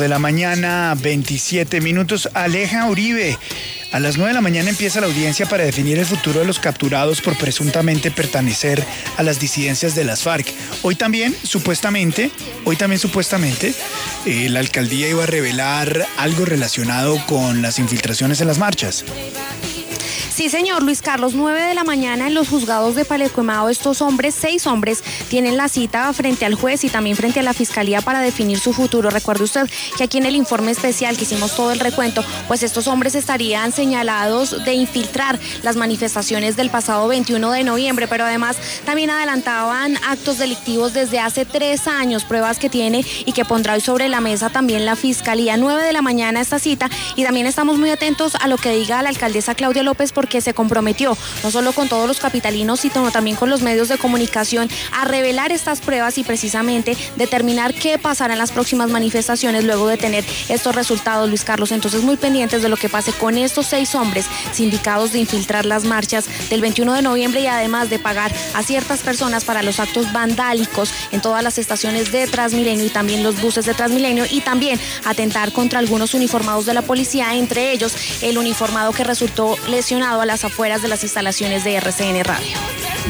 de la mañana, 27 minutos. Aleja Uribe. A las 9 de la mañana empieza la audiencia para definir el futuro de los capturados por presuntamente pertenecer a las disidencias de las FARC. Hoy también, supuestamente, la alcaldía iba a revelar algo relacionado con las infiltraciones en las marchas. Sí, señor Luis Carlos, 9 de la mañana en los juzgados de Palo estos hombres, 6 hombres, tienen la cita frente al juez y también frente a la fiscalía para definir su futuro. Recuerde usted que aquí en el informe especial que hicimos todo el recuento, pues estos hombres estarían señalados de infiltrar las manifestaciones del pasado 21 de noviembre, pero además también adelantaban actos delictivos desde hace 3 años, pruebas que tiene y que pondrá hoy sobre la mesa también la fiscalía. 9 de la mañana esta cita y también estamos muy atentos a lo que diga la alcaldesa Claudia López, porque se comprometió no solo con todos los capitalinos, sino también con los medios de comunicación a revelar estas pruebas y precisamente determinar qué pasará en las próximas manifestaciones luego de tener estos resultados, Luis Carlos. Entonces, muy pendientes de lo que pase con estos 6 hombres sindicados de infiltrar las marchas del 21 de noviembre y además de pagar a ciertas personas para los actos vandálicos en todas las estaciones de Transmilenio y también los buses de Transmilenio, y también atentar contra algunos uniformados de la policía, entre ellos el uniformado que resultó lesionado a las afueras de las instalaciones de RCN Radio.